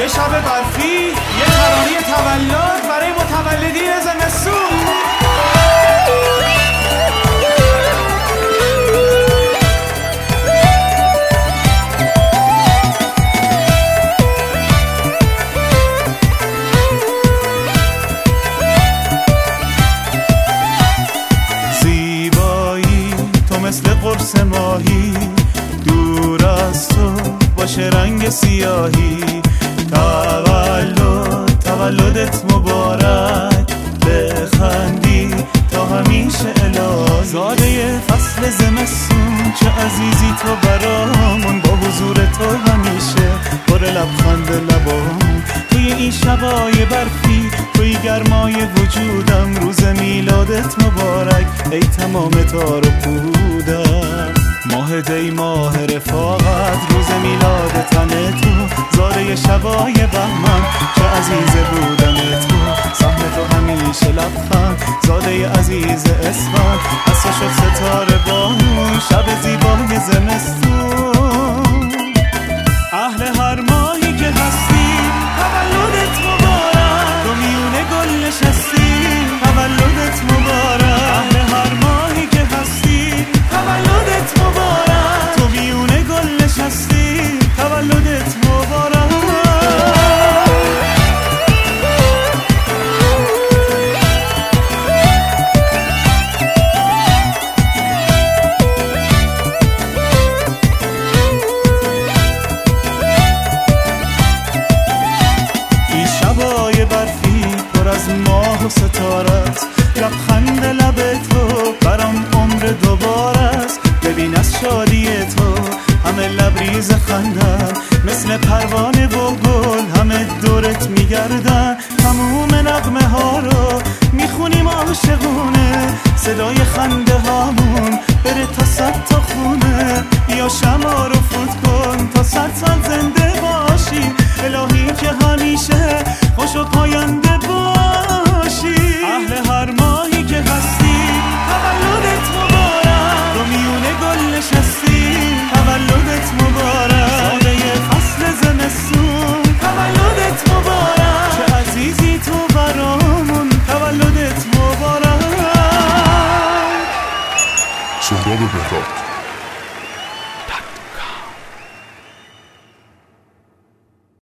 یه شب برفی، یه ترانه تولد برای متولدین زمستون. زیبایی تو مثل قرص ماهی، دور از تو باشه رنگ سیاهی. تولدت مبارک، بخندی تا همیشه الهی. زاده فصل زمستون چه عزیزی تو برامون، با حضور تو همیشه پر لبخند لبام. توی این شبای برفی، توی گرمای وجودم، روز میلادت مبارک ای تمام تار و پودم. ماه دی ماه رفاقت، روز میلاد تن تو، زاده شبای بهمن چه عزیز بودن تو. سهم تو همیشه لبخند، زاده عزیز اسفند، اصلا شد ستاره بارون شب زیبای زمستون. اهل هر ماهی که هستی تولدت مبارک، تو میونه گل نشستی تولدت مبارک. اهل هر ماهی که هستی تولدت مبارک، تو میونه گل نشستی تولدت مبارک. این شبای برفی پر از ماه و ستارت، لبخند لب تو برام عمر دوباره است. ببین از شادی تو همه لبریز خندن، مثل پروانه و گل همه دورت میگردن. تموم نغمه ها رو میخونیم عاشقونه، صدای خنده هامون بره تا 100 تا خونه. یا شمع رو فوت کن تا 100 سال زنده باشی، الهی که همیشه خوش و پاینده باشی.